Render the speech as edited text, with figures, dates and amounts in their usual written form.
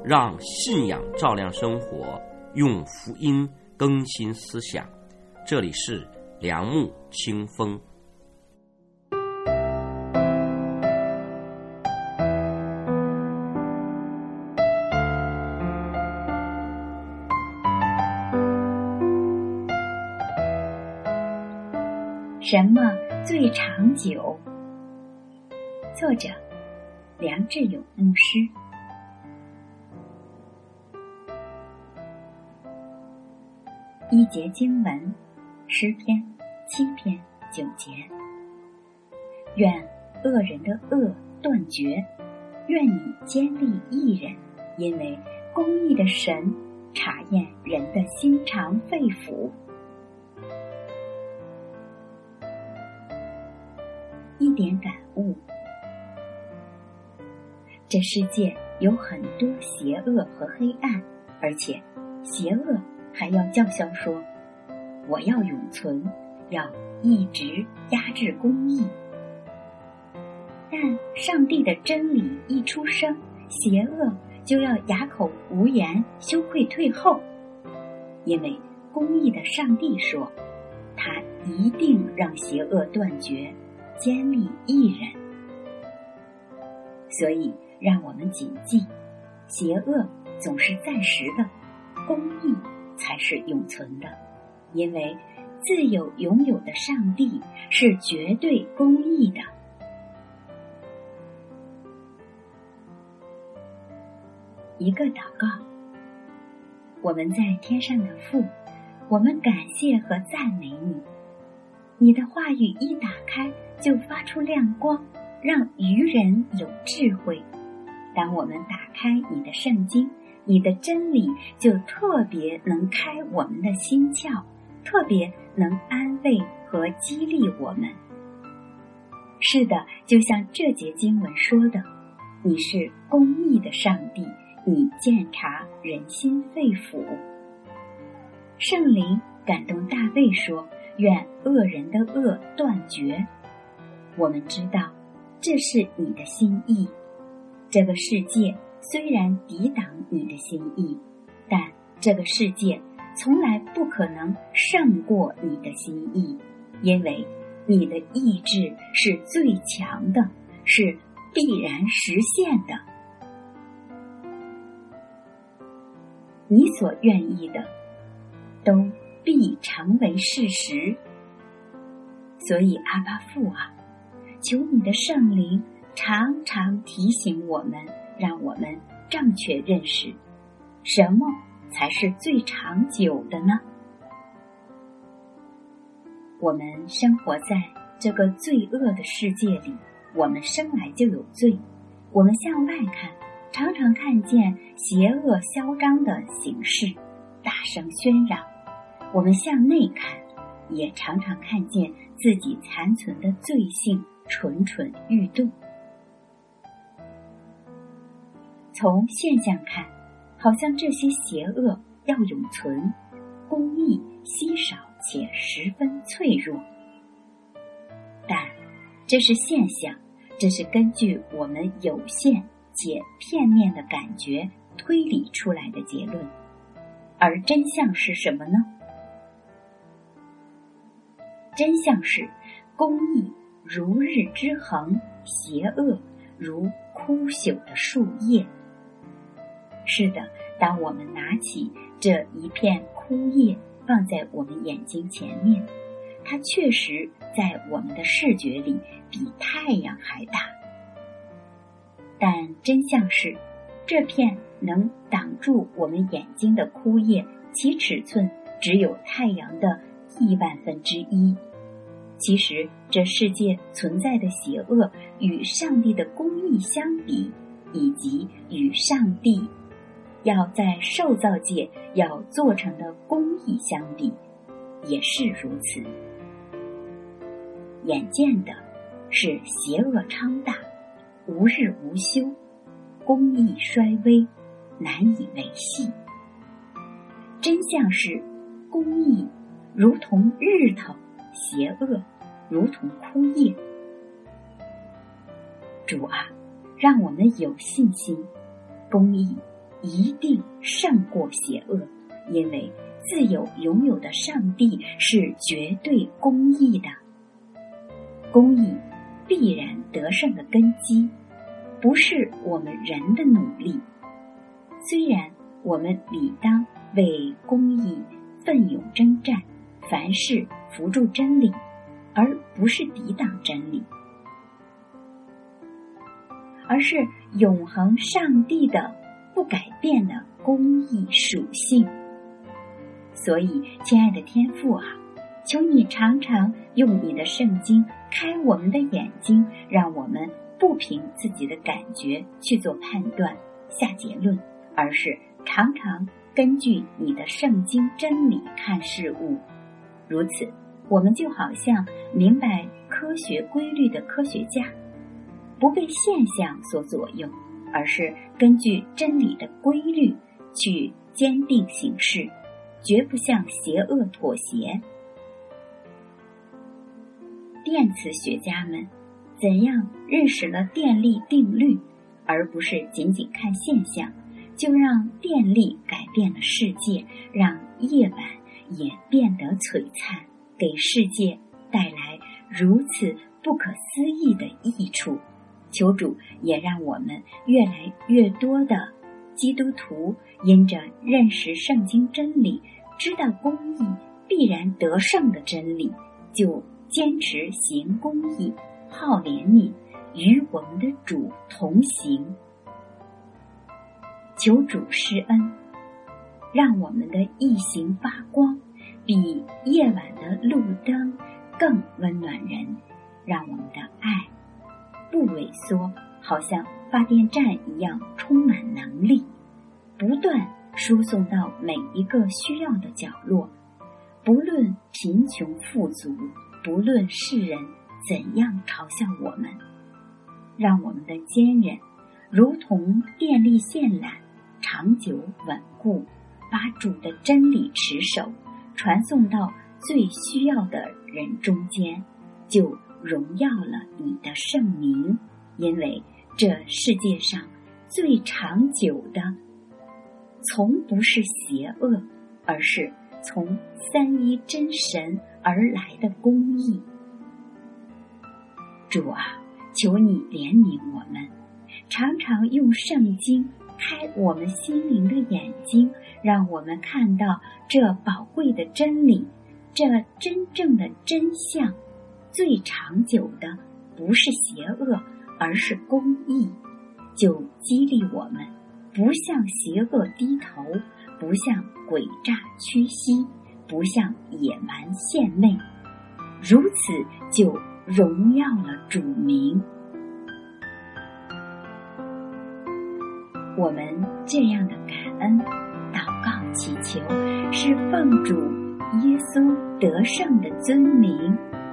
让信仰照亮生活，用福音更新思想。这里是良木清风。 什么最长久？作者梁志勇牧师。一节经文，诗篇7篇9节。愿恶人的恶断绝，愿你坚立义人，因为公义的神查验人的心肠肺腑。一点感悟：这世界有很多邪恶和黑暗，而且邪恶还要叫嚣说我要永存，要一直压制公义。但上帝的真理一出声，邪恶就要哑口无言，羞愧退后，因为公义的上帝说他一定让邪恶断绝，坚立义人。所以让我们谨记，邪恶总是暂时的，公义才是永存的，因为自有永有的上帝是绝对公义的。一个祷告：我们在天上的父，我们感谢和赞美你，你的话语一打开就发出亮光，让愚人有智慧。当我们打开你的圣经，你的真理就特别能开我们的心窍，特别能安慰和激励我们。是的，就像这节经文说的，你是公义的上帝，你鉴察人心肺腑。圣灵感动大卫说，愿恶人的恶断绝。我们知道这是你的心意，这个世界虽然抵挡你的心意，但这个世界从来不可能胜过你的心意，因为你的意志是最强的，是必然实现的。你所愿意的都必成为事实。所以阿爸父啊，求你的圣灵常常提醒我们，让我们正确认识什么才是最长久的呢？我们生活在这个罪恶的世界里，我们生来就有罪。我们向外看，常常看见邪恶嚣张的形式，大声喧嚷；我们向内看，也常常看见自己残存的罪性蠢蠢欲动。从现象看，好像这些邪恶要永存，公义稀少且十分脆弱。但这是现象，这是根据我们有限且片面的感觉推理出来的结论。而真相是什么呢？真相是公义如日之恒，邪恶如枯朽的树叶。是的，当我们拿起这一片枯叶放在我们眼睛前面，它确实在我们的视觉里比太阳还大。但真相是，这片能挡住我们眼睛的枯叶，其尺寸只有太阳的1/1000,000,000。其实这世界存在的邪恶与上帝的公义相比，以及与上帝要在受造界要做成的公义相比，也是如此。眼见的是邪恶昌大，无日无休，公义衰微，难以维系。真相是公义如同日头，邪恶如同枯叶。主啊，让我们有信心，公义一定胜过邪恶，因为自有拥有的上帝是绝对公义的。公义必然得胜的根基，不是我们人的努力。虽然我们理当为公义奋勇征战，凡事扶助真理，而不是抵挡真理，而是永恒上帝的不改变的公义属性。所以，亲爱的天父啊，求你常常用你的圣经开我们的眼睛，让我们不凭自己的感觉去做判断、下结论，而是常常根据你的圣经真理看事物。如此，我们就好像明白科学规律的科学家，不被现象所左右，而是根据真理的规律去坚定行事，绝不向邪恶妥协。电磁学家们怎样认识了电力定律，而不是仅仅看现象，就让电力改变了世界，让夜晚也变得璀璨，给世界带来如此不可思议的益处。求主也让我们越来越多的基督徒因着认识圣经真理，知道公义必然得胜的真理，就坚持行公义，好怜悯，与我们的主同行。求主施恩，让我们的义行发光，比夜晚的路灯更温暖人，让我们的爱不萎缩，好像发电站一样充满能力，不断输送到每一个需要的角落，不论贫穷富足，不论世人怎样嘲笑我们，让我们的坚韧如同电力线缆，长久稳固，把主的真理持守，传送到最需要的人中间，就荣耀了你的圣名。因为这世界上最长久的从不是邪恶，而是从三一真神而来的公义。主啊，求你怜悯我们，常常用圣经开我们心灵的眼睛，让我们看到这宝贵的真理，这真正的真相。最长久的不是邪恶，而是公义，就激励我们不向邪恶低头，不向诡诈屈膝，不向野蛮献媚，如此就荣耀了主名。我们这样的感恩祷告祈求，是奉主耶稣得胜的尊名。